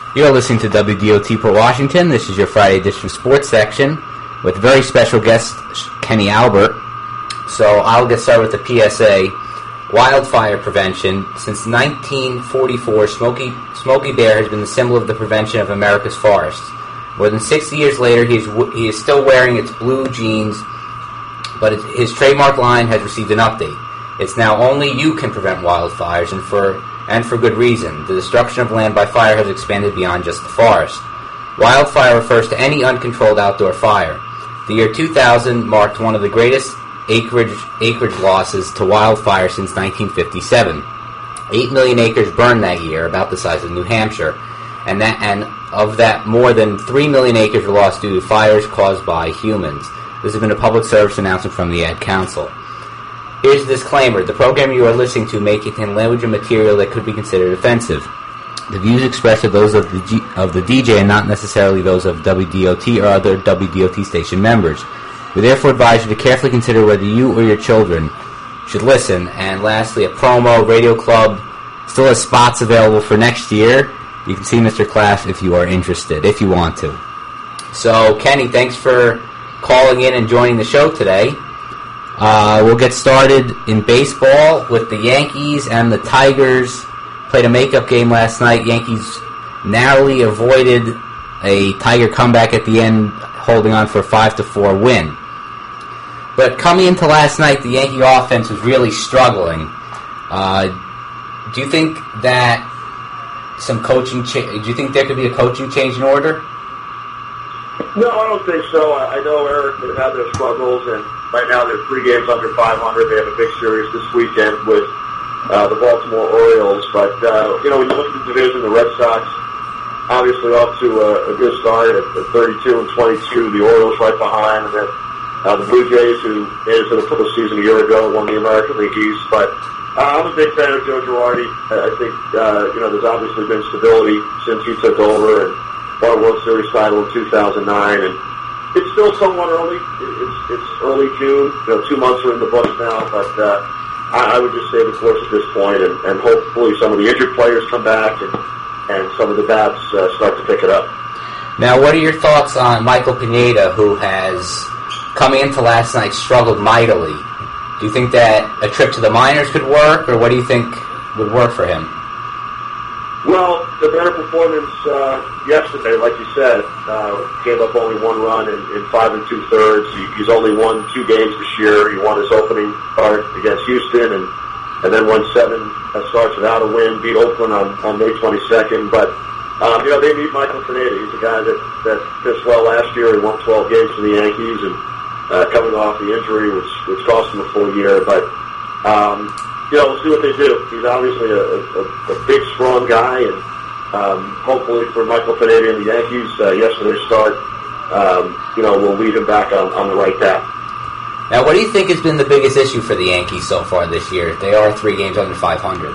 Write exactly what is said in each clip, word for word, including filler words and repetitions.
You're listening to W D O T Port Washington. This is your Friday edition of Sports Section with very special guest Kenny Albert. So I'll get started with the P S A. Wildfire prevention. Since nineteen forty-four, Smokey, Smokey Bear has been the symbol of the prevention of America's forests. More than sixty years later, he is, he is still wearing its blue jeans, but it, his trademark line has received an update. It's now only you can prevent wildfires, and for and for good reason. The destruction of land by fire has expanded beyond just the forest. Wildfire refers to any uncontrolled outdoor fire. The year two thousand marked one of the greatest acreage acreage losses to wildfire since nineteen fifty-seven. Eight million acres burned that year, about the size of New Hampshire, and that and of that, more than three million acres were lost due to fires caused by humans. This has been a public service announcement from the Ad Council. Here's a disclaimer: the program you are listening to may contain language and material that could be considered offensive. The views expressed are those of the G- of the D J and not necessarily those of W D O T or other W D O T station members. We therefore advise you to carefully consider whether you or your children should listen. And lastly, a promo: Radio Club still has spots available for next year. You can see Mister Claff if you are interested, if you want to. So, Kenny, thanks for calling in and joining the show today. Uh, we'll get started in baseball with the Yankees and the Tigers. Played a makeup game last night. Yankees narrowly avoided a Tiger comeback at the end, holding on for a five to four win. But coming into last night, the Yankee offense was really struggling. Uh, do you think that some coaching cha- do you think there could be a coaching change in order? No, I don't think so. I know Eric has had their struggles, and right now they're three games under five hundred. They have a big series this weekend with uh, the Baltimore Orioles. But, uh, you know, when you look at the division, the Red Sox obviously off to a, a good start at, at thirty-two and twenty-two. The Orioles right behind, and then uh, the Blue Jays, who made it to the postseason a year ago, won the American League East. But uh, I'm a big fan of Joe Girardi. I think, uh, you know, there's obviously been stability since he took over and won a World Series title in two thousand nine, and it's still somewhat early. It's it's early June. You know, two months are in the books now, but uh, I, I would just say the course at this point, and, and hopefully some of the injured players come back, and, and some of the bats uh, start to pick it up. Now, what are your thoughts on Michael Pineda, who has, coming into last night, struggled mightily? Do you think that a trip to the minors could work, or what do you think would work for him? Well, the better performance uh, yesterday, like you said, uh, gave up only one run in, in five and two thirds. He, he's only won two games this year. He won his opening start against Houston, and and then won seven uh, starts without a win. Beat Oakland on, on May twenty-second. But um, you know, they need Michael Pineda. He's a guy that that pitched well last year. He won twelve games for the Yankees, and uh, coming off the injury, which which cost him a full year, but. Um, You know, we'll see what they do. He's obviously a, a, a big, strong guy, and um, hopefully for Michael Pineda and the Yankees, uh, yesterday's start, um, you know, will lead him back on, on the right path. Now, what do you think has been the biggest issue for the Yankees so far this year? They are three games under five hundred.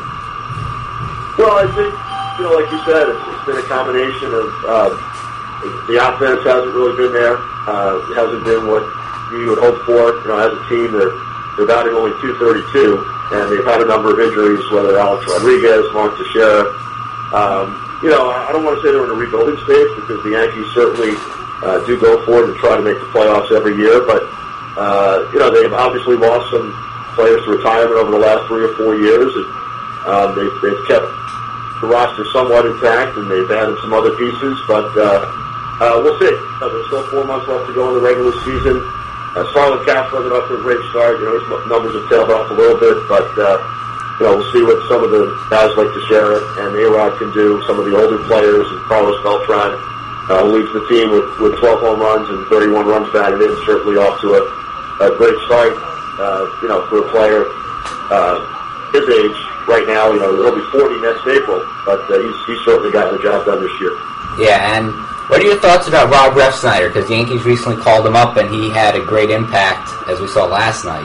Well, I think, you know, like you said, it's, it's been a combination of uh, the offense hasn't really been there. Uh, it hasn't been what you would hope for. You know, as a team, they're, they're batting only two thirty-two. And they've had a number of injuries, whether Alex Rodriguez, Mark Teixeira. Um, you know, I don't want to say they're in a rebuilding stage because the Yankees certainly uh, do go for it and try to make the playoffs every year. But, uh, you know, they've obviously lost some players to retirement over the last three or four years. And um, they've, they've kept the roster somewhat intact, and they've added some other pieces. But uh, uh, we'll see. Uh, there's still four months left to go in the regular season. Uh, Starlin Castro got off to a great start. You know, his numbers have tailed off a little bit, but, uh, you know, we'll see what some of the guys like Teixeira and A-Rod can do, some of the older players, and Carlos Beltran, uh, who leads the team with, with twelve home runs and thirty-one runs batted in, certainly off to a, a great start, uh, you know, for a player uh, his age right now. You know, he'll be forty next April, but uh, he's, he's certainly gotten the job done this year. Yeah, and what are your thoughts about Rob Refsnyder? Because the Yankees recently called him up, and he had a great impact, as we saw last night.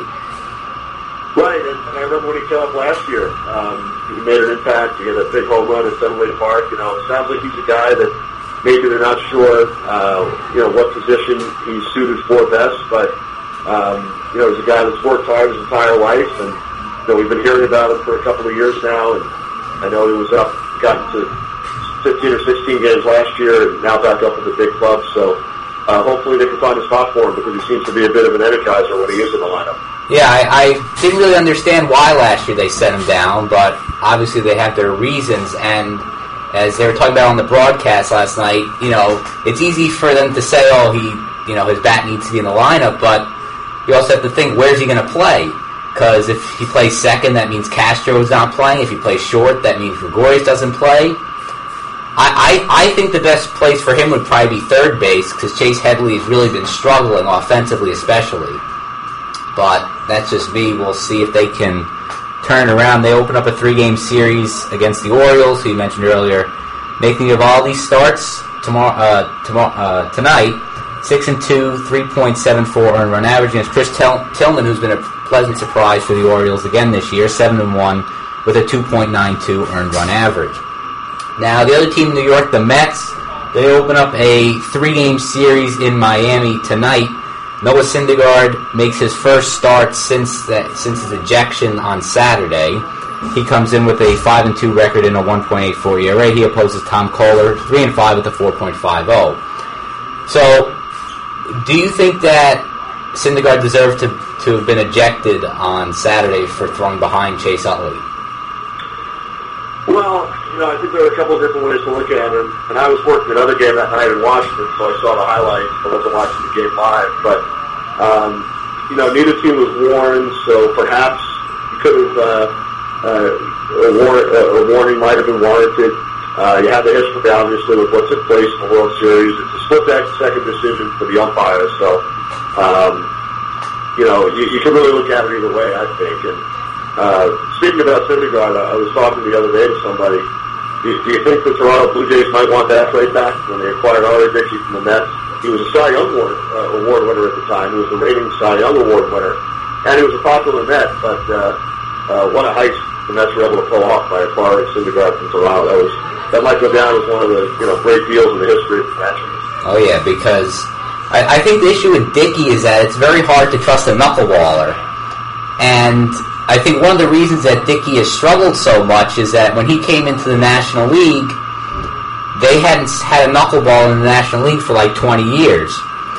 Right, and, and I remember when he came up last year. Um, he made an impact. He had a big home run at Fenway Park. You know, it sounds like he's a guy that maybe they're not sure, uh, you know, what position he's suited for best. But um, you know, he's a guy that's worked hard his entire life, and you know, we've been hearing about him for a couple of years now. And I know he was up, got to fifteen or sixteen games last year, and now back up with the big club. So uh, hopefully they can find a spot for him because he seems to be a bit of an energizer when he is in the lineup. Yeah, I, I didn't really understand why last year they set him down, but obviously they have their reasons. And as they were talking about on the broadcast last night, you know, it's easy for them to say, oh, he, you know, his bat needs to be in the lineup, but you also have to think, where's he going to play? Because if he plays second, that means Castro's not playing. If he plays short, that means Gregorius doesn't play. I, I, I think the best place for him would probably be third base because Chase Headley has really been struggling, offensively especially. But that's just me. We'll see if they can turn around. They open up a three-game series against the Orioles, who you mentioned earlier. Nathan Eovaldi starts tomorrow, uh, tomorrow, uh, tonight. Six and two, three point seven four earned run average against Chris Til- Tillman, who's been a pleasant surprise for the Orioles again this year. Seven and one with a two point nine two earned run average. Now the other team in New York, the Mets, they open up a three-game series in Miami tonight. Noah Syndergaard makes his first start since that since his ejection on Saturday. He comes in with a five and two record and a one point eight four E R A. He opposes Tom Kohler, three and five with a four point five oh. So, do you think that Syndergaard deserved to to have been ejected on Saturday for throwing behind Chase Utley? Well, you know, I think there are a couple of different ways to look at it. And I was working another game that night in Washington, so I saw the highlights. I wasn't watching the game live. But, um, you know, neither team was warned, so perhaps you could have, uh, uh, a, war- a warning might have been warranted. Uh, you have the history, obviously, with what took place in the World Series. It's a split-second decision for the umpires. So, um, you know, you, you can really look at it either way, I think. And, Uh, speaking about Syndergaard, I was talking the other day to somebody. Do, do you think the Toronto Blue Jays might want that trade back when they acquired R A. Dickey from the Mets? He was a Cy Young Award, uh, award winner at the time. He was the reigning Cy Young Award winner. And he was a popular Met, but uh, uh, what a heist the Mets were able to pull off by acquiring Syndergaard from Toronto. That was that might go down as one of the you know great deals in the history of the franchise. Oh, yeah, because I, I think the issue with Dickey is that it's very hard to trust a knuckleballer. And I think one of the reasons that Dickey has struggled so much is that when he came into the National League, they hadn't had a knuckleball in the National League for like twenty years.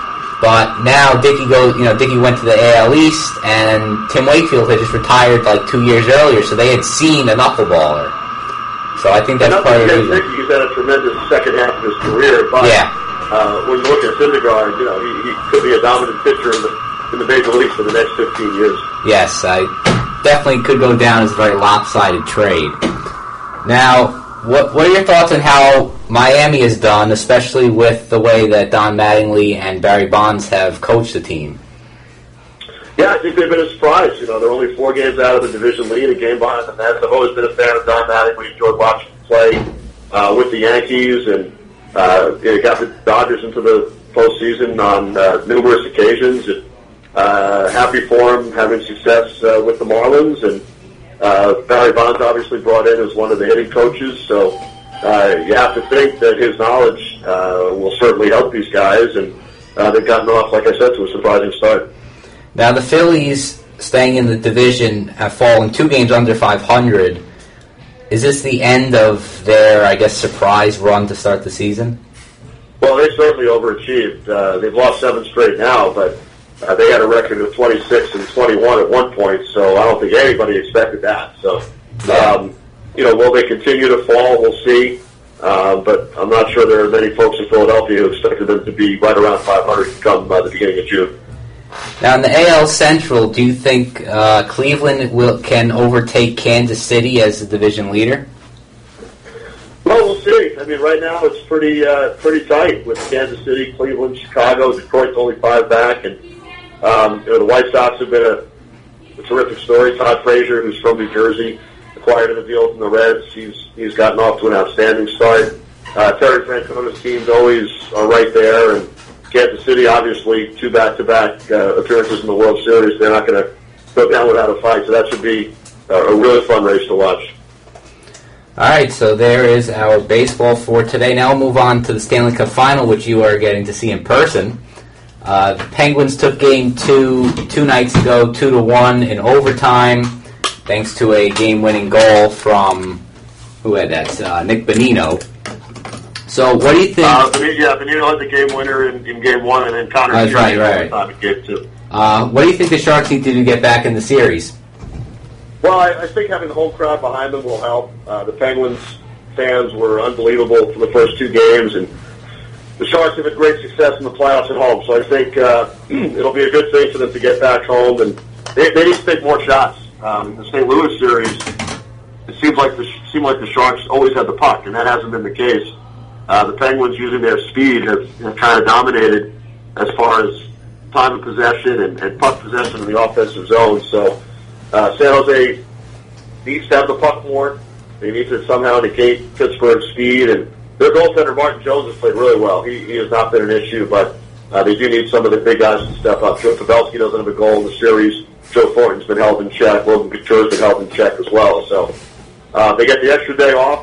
But now Dickey goes, you know, Dickey went to the A L East, and Tim Wakefield had just retired like two years earlier, so they had seen a knuckleballer. So I think that's part of the reason. Dickey, he's had a tremendous second half of his career, but yeah. uh, when you look at Syndergaard, you know, he, he could be a dominant pitcher in the in the major leagues for the next fifteen years. Yes, I definitely could go down as a very lopsided trade. Now, what what are your thoughts on how Miami has done, especially with the way that Don Mattingly and Barry Bonds have coached the team? Yeah, I think they've been a surprise. You know, they're only four games out of the division lead, a game behind the Mets. I've always been a fan of Don Mattingly. Enjoyed watching him play uh, with the Yankees, and uh, it got the Dodgers into the postseason on uh, numerous occasions. And, Uh, happy for him having success uh, with the Marlins, and uh, Barry Bonds obviously brought in as one of the hitting coaches, so uh, you have to think that his knowledge uh, will certainly help these guys, and uh, they've gotten off, like I said, to a surprising start. Now the Phillies, staying in the division, have fallen two games under five hundred. Is this the end of their, I guess, surprise run to start the season? Well, they certainly overachieved. Uh, they've lost seven straight now, but Uh, they had a record of twenty-six and twenty-one at one point, so I don't think anybody expected that. So, um, you know, will they continue to fall? We'll see. Uh, but I'm not sure there are many folks in Philadelphia who expected them to be right around five hundred come by the beginning of June. Now, in the A L Central, do you think uh, Cleveland will can overtake Kansas City as the division leader? Well, we'll see. I mean, right now it's pretty uh, pretty tight with Kansas City, Cleveland, Chicago. Detroit's only five back, and Um, you know, the White Sox have been a, a terrific story. Todd Frazier, who's from New Jersey, acquired in a deal from the Reds. He's he's gotten off to an outstanding start. Uh, Terry Francona's teams always are right there, and Kansas City, obviously, two back-to-back uh, appearances in the World Series. They're not going to go down without a fight, so that should be uh, a really fun race to watch. All right, so there is our baseball for today. Now we'll move on to the Stanley Cup Final, which you are getting to see in person. Uh, the Penguins took game two two nights ago, two to one in overtime, thanks to a game-winning goal from who had that? Uh, Nick Bonino. So what do you think? Uh, Benito, yeah, Benito had the game winner in, in game one, and then Connor. That's right, right. Time in game two. Uh, what do you think the Sharks need to do to get back in the series? Well, I, I think having the home crowd behind them will help. Uh, the Penguins fans were unbelievable for the first two games, and the Sharks have had great success in the playoffs at home. So I think uh, it'll be a good thing for them to get back home, and they, they need to take more shots. Um, in the Saint Louis series, it seems like the seemed like the Sharks always had the puck, and that hasn't been the case. Uh, the Penguins, using their speed, have, have kind of dominated as far as time of possession and, and puck possession in the offensive zone. So uh, San Jose needs to have the puck more. They need to somehow negate Pittsburgh's speed, and their goaltender Martin Jones has played really well. He, he has not been an issue, but uh, they do need some of the big guys to step up. Joe Pavelski doesn't have a goal in the series. Joe Thornton's been held in check. Logan Couture's been held in check as well. So uh, they get the extra day off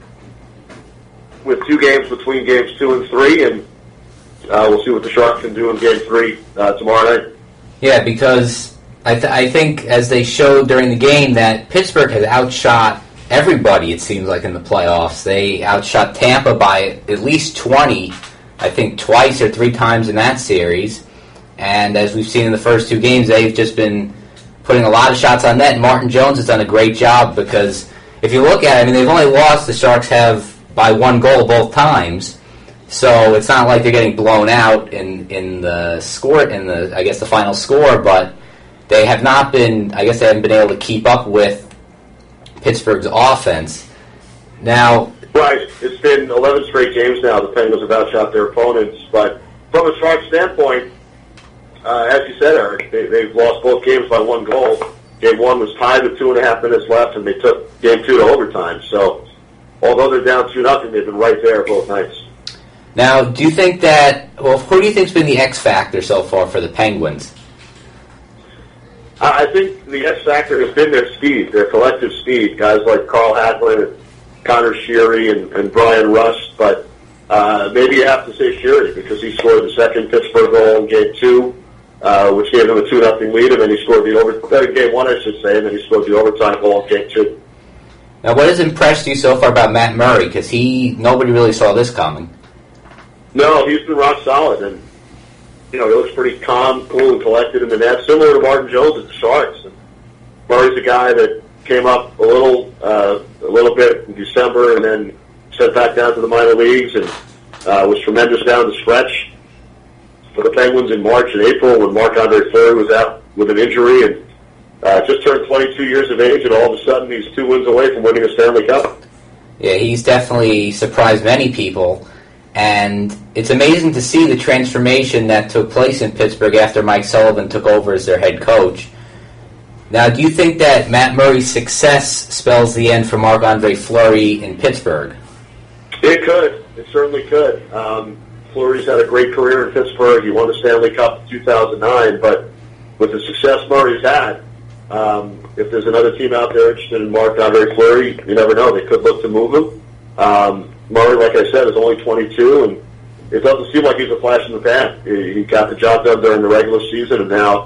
with two games between games two and three, and uh, we'll see what the Sharks can do in game three uh, tomorrow night. Yeah, because I, th- I think as they showed during the game that Pittsburgh has outshot everybody, it seems like, in the playoffs. They outshot Tampa by at least twenty, I think twice or three times in that series. And as we've seen in the first two games, they've just been putting a lot of shots on net. Martin Jones has done a great job because if you look at it, I mean, they've only lost, the Sharks have, by one goal both times. So it's not like they're getting blown out in, in the score, in the, I guess, the final score, but they have not been, I guess they haven't been able to keep up with Pittsburgh's offense. Now, right, it's been eleven straight games now. The Penguins have outshot their opponents, but from a Sharks standpoint, uh, as you said, Eric, they, they've lost both games by one goal. Game one was tied with two and a half minutes left, and they took game two to overtime. So, although they're down two nothing, they've been right there both nights. Now, do you think that? Well, who do you think's been the X factor so far for the Penguins? I think the X factor has been their speed, their collective speed. Guys like Carl Hagelin and Connor Sheary and, and Brian Rust, but uh, maybe you have to say Sheary because he scored the second Pittsburgh goal in game two, uh, which gave them a two nothing lead, and then he scored the over uh, game one, I should say, and then he scored the overtime goal in game two. Now, what has impressed you so far about Matt Murray? Because he nobody really saw this coming. No, he's been rock solid, and you know, he looks pretty calm, cool, and collected in the net, similar to Martin Jones at the Sharks. And Murray's a guy that came up a little, uh, a little bit in December, and then sent back down to the minor leagues, and uh, was tremendous down the stretch for the Penguins in March and April when Marc-Andre Fleury was out with an injury, and uh, just turned twenty-two years of age, and all of a sudden he's two wins away from winning a Stanley Cup. Yeah, he's definitely surprised many people. And it's amazing to see the transformation that took place in Pittsburgh after Mike Sullivan took over as their head coach. Now, do you think that Matt Murray's success spells the end for Marc-Andre Fleury in Pittsburgh? It could. It certainly could. Um, Fleury's had a great career in Pittsburgh. He won the Stanley Cup in two thousand nine, but with the success Murray's had, um, if there's another team out there interested in Marc-Andre Fleury, you never know. They could look to move him. Um, Murray, like I said, is only twenty-two, and it doesn't seem like he's a flash in the pan. He, he got the job done during the regular season, and now,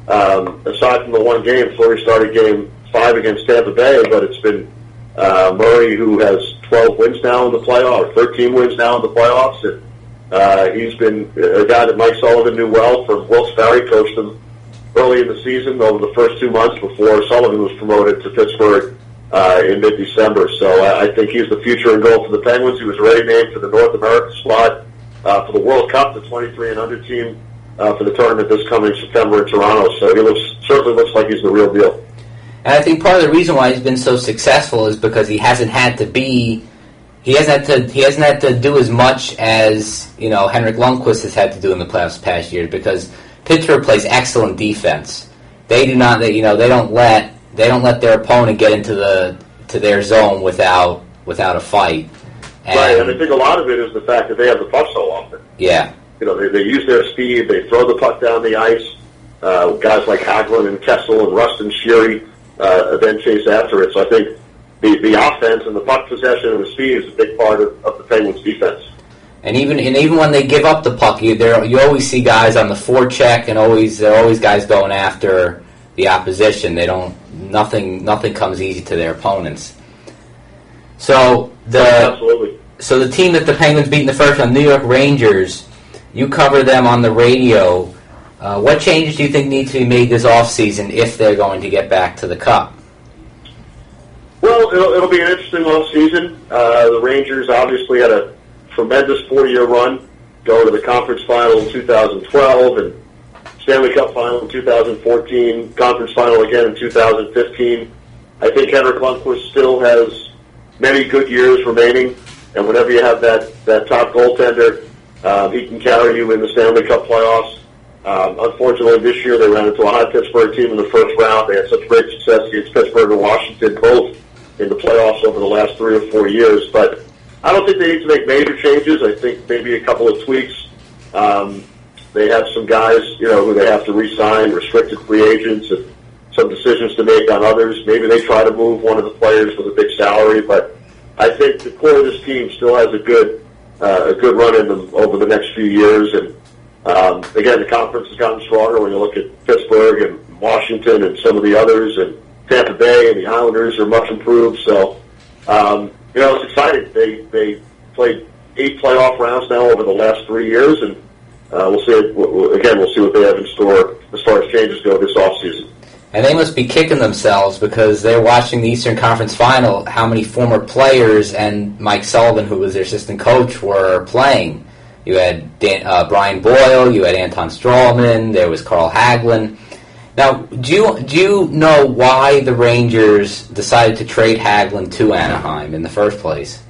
um, aside from the one game, Fleury started game five against Tampa Bay, but it's been uh, Murray who has twelve wins now in the playoffs, or thirteen wins now in the playoffs, and uh, he's been a guy that Mike Sullivan knew well from Wilkes-Barre, coached him early in the season over the first two months before Sullivan was promoted to Pittsburgh Uh, in mid-December. So I, I think he's the future in goal for the Penguins. He was already named for the North America squad uh, for the World Cup, the twenty-three and under team uh, for the tournament this coming September in Toronto. So he looks certainly looks like he's the real deal. And I think part of the reason why he's been so successful is because he hasn't had to be, he hasn't had to, he hasn't had to do as much as, you know, Henrik Lundqvist has had to do in the playoffs past years, because Pittsburgh plays excellent defense. They do not, they, you know, they don't let they don't let their opponent get into the to their zone without without a fight. And, right, and I think a lot of it is the fact that they have the puck so often. Yeah. You know, they, they use their speed, they throw the puck down the ice. Uh, guys like Hagelin and Kessel and Rust and Sheary uh, then chase after it. So I think the, the offense and the puck possession and the speed is a big part of, of the Penguins' defense. And even and even when they give up the puck, you there you always see guys on the forecheck, and always there are always guys going after the opposition. They don't nothing nothing comes easy to their opponents. So the Absolutely. so the team that the Penguins beat in the first round, New York Rangers, you cover them on the radio. Uh, what changes do you think need to be made this offseason if they're going to get back to the Cup? Well, it'll, it'll be an interesting offseason. Uh, the Rangers obviously had a tremendous four-year run, go to the conference final in two thousand twelve and Stanley Cup final in two thousand fourteen, conference final again in two thousand fifteen. I think Henrik Lundqvist still has many good years remaining, and whenever you have that, that top goaltender, um, he can carry you in the Stanley Cup playoffs. Um, unfortunately, this year they ran into a high Pittsburgh team in the first round. They had such great success against Pittsburgh and Washington, both in the playoffs over the last three or four years. But I don't think they need to make major changes. I think maybe a couple of tweaks. Um, they have some guys, you know, who they have to re-sign, restricted free agents, and some decisions to make on others. Maybe they try to move one of the players with a big salary, but I think the core of this team still has a good uh, a good run in them over the next few years. And um, again, the conference has gotten stronger when you look at Pittsburgh and Washington and some of the others, and Tampa Bay and the Islanders are much improved. So, um, you know, it's exciting. They they played eight playoff rounds now over the last three years, and uh, we'll see. Again, we'll see what they have in store as far as changes go this offseason. And they must be kicking themselves because they're watching the Eastern Conference Final, how many former players and Mike Sullivan, who was their assistant coach, were playing. You had Dan, uh, Brian Boyle, you had Anton Strawman, there was Carl Hagelin. Now, do you, do you know why the Rangers decided to trade Hagelin to Anaheim in the first place?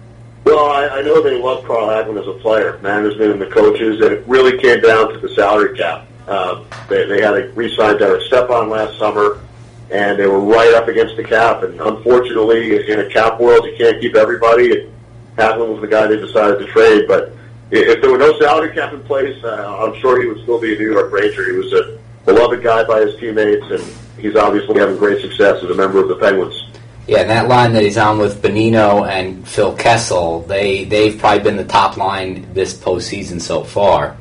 Well, I, I know they love Carl Hagelin as a player, management and the coaches, and it really came down to the salary cap. Uh, they, they had to re-sign Derek Stepan last summer, and they were right up against the cap. And unfortunately, in a cap world, you can't keep everybody. And Hagelin was the guy they decided to trade. But if there were no salary cap in place, uh, I'm sure he would still be a New York Ranger. He was a beloved guy by his teammates, and he's obviously having great success as a member of the Penguins. Yeah, and that line that he's on with Bonino and Phil Kessel, they, they've probably been the top line this postseason so far.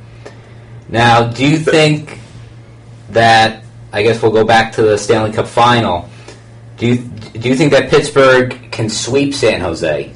Now, do you think that, I guess we'll go back to the Stanley Cup Final, do you, do you think that Pittsburgh can sweep San Jose?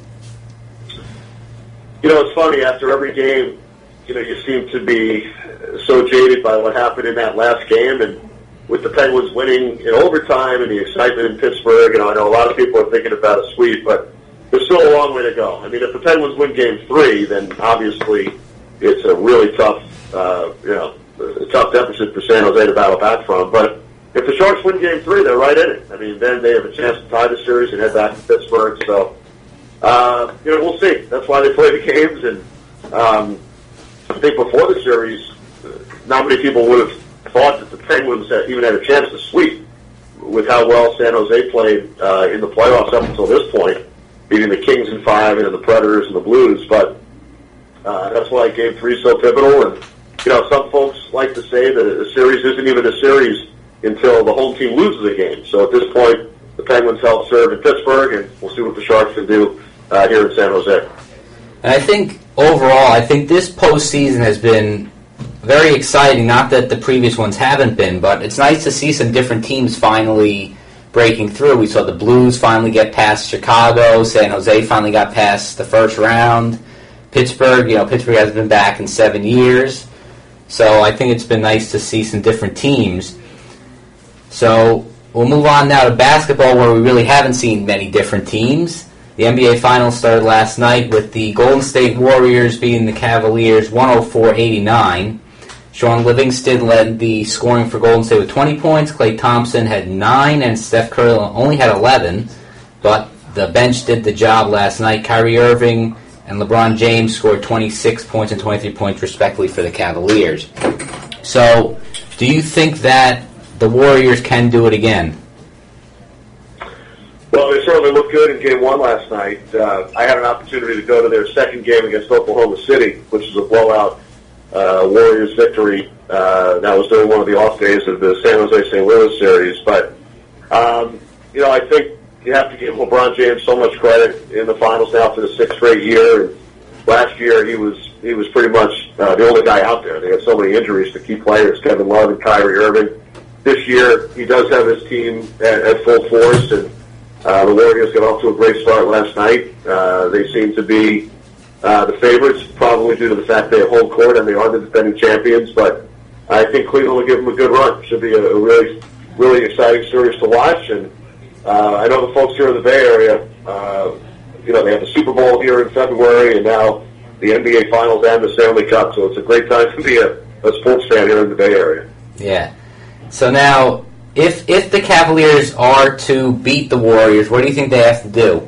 You know, it's funny, after every game, you know, you seem to be so jaded by what happened in that last game, and with the Penguins winning in overtime and the excitement in Pittsburgh, you know, I know a lot of people are thinking about a sweep, but there's still a long way to go. I mean, if the Penguins win game three, then obviously it's a really tough Uh, you know, a tough deficit for San Jose to battle back from. But if the Sharks win Game Three, they're right in it. I mean, then they have a chance to tie the series and head back to Pittsburgh. So, uh, you know, we'll see. That's why they play the games. And um, I think before the series, not many people would have thought that the Penguins had, even had a chance to sweep with how well San Jose played uh, in the playoffs up until this point, beating the Kings in five and the Predators and the Blues. But uh, that's why Game Three is so pivotal. And you know, some folks like to say that a series isn't even a series until the home team loses a game. So at this point, the Penguins help serve in Pittsburgh, and we'll see what the Sharks can do uh, here in San Jose. And I think overall, I think this postseason has been very exciting. Not that the previous ones haven't been, but it's nice to see some different teams finally breaking through. We saw the Blues finally get past Chicago. San Jose finally got past the first round. Pittsburgh, you know, Pittsburgh hasn't been back in seven years. So I think it's been nice to see some different teams. So we'll move on now to basketball, where we really haven't seen many different teams. The N B A Finals started last night with the Golden State Warriors beating the Cavaliers one oh four eighty-nine. Sean Livingston led the scoring for Golden State with twenty points. Klay Thompson had nine, and Steph Curry only had eleven. But the bench did the job last night. Kyrie Irving and LeBron James scored twenty-six points and twenty-three points respectively for the Cavaliers. So, do you think that the Warriors can do it again? Well, they certainly looked good in Game one last night. Uh, I had an opportunity to go to their second game against Oklahoma City, which is a blowout uh, Warriors victory. Uh, that was during one of the off days of the San Jose Saint Louis series. But, um, you know, I think you have to give LeBron James so much credit in the finals now for the sixth straight year. And last year, he was he was pretty much uh, the only guy out there. They had so many injuries to key players, Kevin Love and Kyrie Irving. This year, he does have his team at, at full force, and uh, the Warriors got off to a great start last night. Uh, they seem to be uh, the favorites, probably due to the fact they have home court and they are the defending champions. But I think Cleveland will give them a good run. Should be a, a really, really exciting series to watch. And uh, I know the folks here in the Bay Area, uh, you know, they have the Super Bowl here in February, and now the N B A Finals and the Stanley Cup. So it's a great time to be a, a sports fan here in the Bay Area. Yeah. So now, if if the Cavaliers are to beat the Warriors, what do you think they have to do?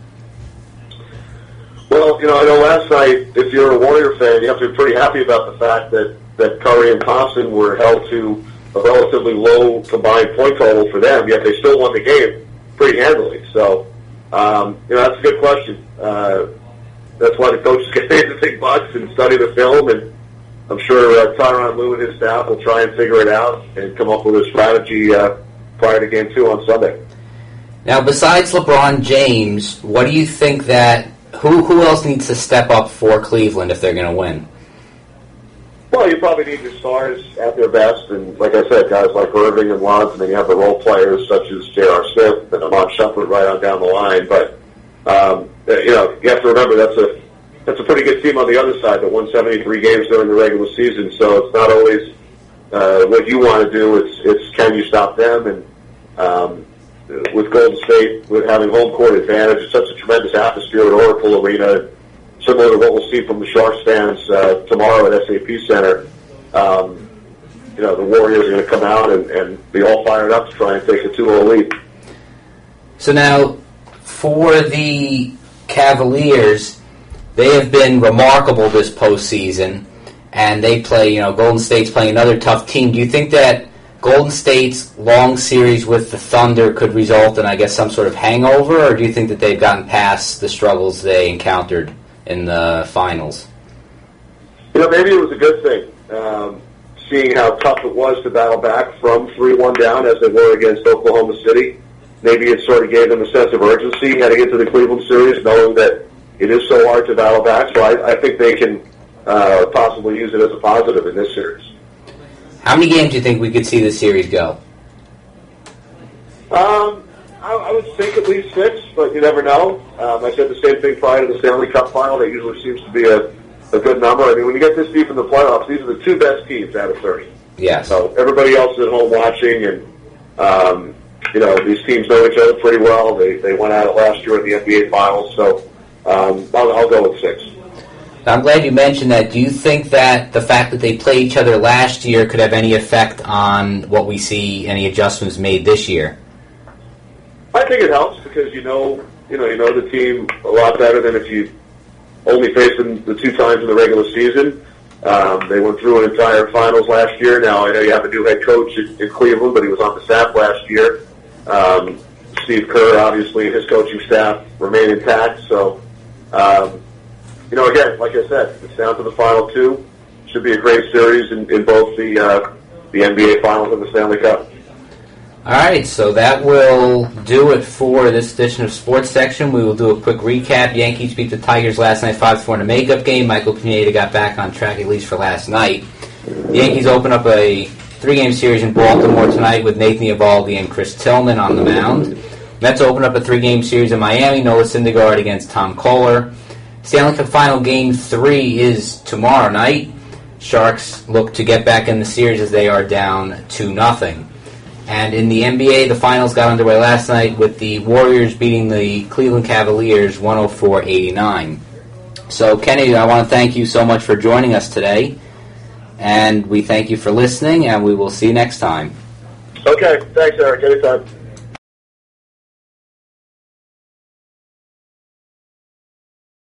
Well, you know, I know last night, if you're a Warrior fan, you have to be pretty happy about the fact that, that Curry and Thompson were held to a relatively low combined point total for them, yet they still won the game pretty handily. So, um, you know, that's a good question. Uh, that's why the coaches get paid the big bucks and study the film, and I'm sure uh, Tyronn Lue and his staff will try and figure it out and come up with a strategy uh, prior to game two on Sunday. Now, besides LeBron James, what do you think that who who else needs to step up for Cleveland if they're going to win? Well, you probably need your stars at their best, and like I said, guys like Irving and Lance, and then you have the role players such as J R. Smith and Iman Shumpert right on down the line. But um, you know, you have to remember that's a That's a pretty good team on the other side that won seventy-three games during the regular season. So it's not always uh, what you want to do. It's it's can you stop them? And um, with Golden State, with having home court advantage, it's such a tremendous atmosphere at Oracle Arena, similar to what we'll see from the Sharks fans uh, tomorrow at S A P Center. Um, you know, the Warriors are going to come out and, and be all fired up to try and take a two oh lead. So now, for the Cavaliers, they have been remarkable this postseason, and they play, you know, Golden State's playing another tough team. Do you think that Golden State's long series with the Thunder could result in, I guess, some sort of hangover, or do you think that they've gotten past the struggles they encountered in the finals? You know, maybe it was a good thing, um, seeing how tough it was to battle back from three one down as they were against Oklahoma City. Maybe it sort of gave them a sense of urgency heading into the Cleveland series, knowing that it is so hard to battle back, so I, I think they can uh, possibly use it as a positive in this series. How many games do you think we could see this series go? Um, I, I would think at least six, but you never know. Um, I said the same thing prior to the Stanley Cup final. That usually seems to be a, a good number. I mean, when you get this deep in the playoffs, these are the two best teams out of thirty. Yeah. So everybody else is at home watching, and um, you know, these teams know each other pretty well. They they went at it last year in the N B A Finals, so um, I'll, I'll go with six. I'm glad you mentioned that. Do you think that the fact that they played each other last year could have any effect on what we see, any adjustments made this year? I think it helps because you know, you know, you know the team a lot better than if you only faced them the two times in the regular season. Um, they went through an entire finals last year. Now I know you have a new head coach in, in Cleveland, but he was on the staff last year. Um, Steve Kerr, obviously, and his coaching staff remain intact. So. Um, You know, again, like I said, it's down to the final two. Should be a great series in, in both the uh, the N B A Finals and the Stanley Cup. All right, so that will do it for this edition of Sports Section. We will do a quick recap. Yankees beat the Tigers last night five to four in a makeup game. Michael Pineda got back on track, at least for last night. The Yankees open up a three-game series in Baltimore tonight with Nathan Eovaldi and Chris Tillman on the mound. Mets open up a three-game series in Miami. Noah Syndergaard against Tom Kohler. Stanley Cup Final Game three is tomorrow night. Sharks look to get back in the series as they are down two nothing. And in the N B A, the finals got underway last night with the Warriors beating the Cleveland Cavaliers one oh four eighty-nine. So, Kenny, I want to thank you so much for joining us today. And we thank you for listening, and we will see you next time. Okay, thanks, Eric. Anytime.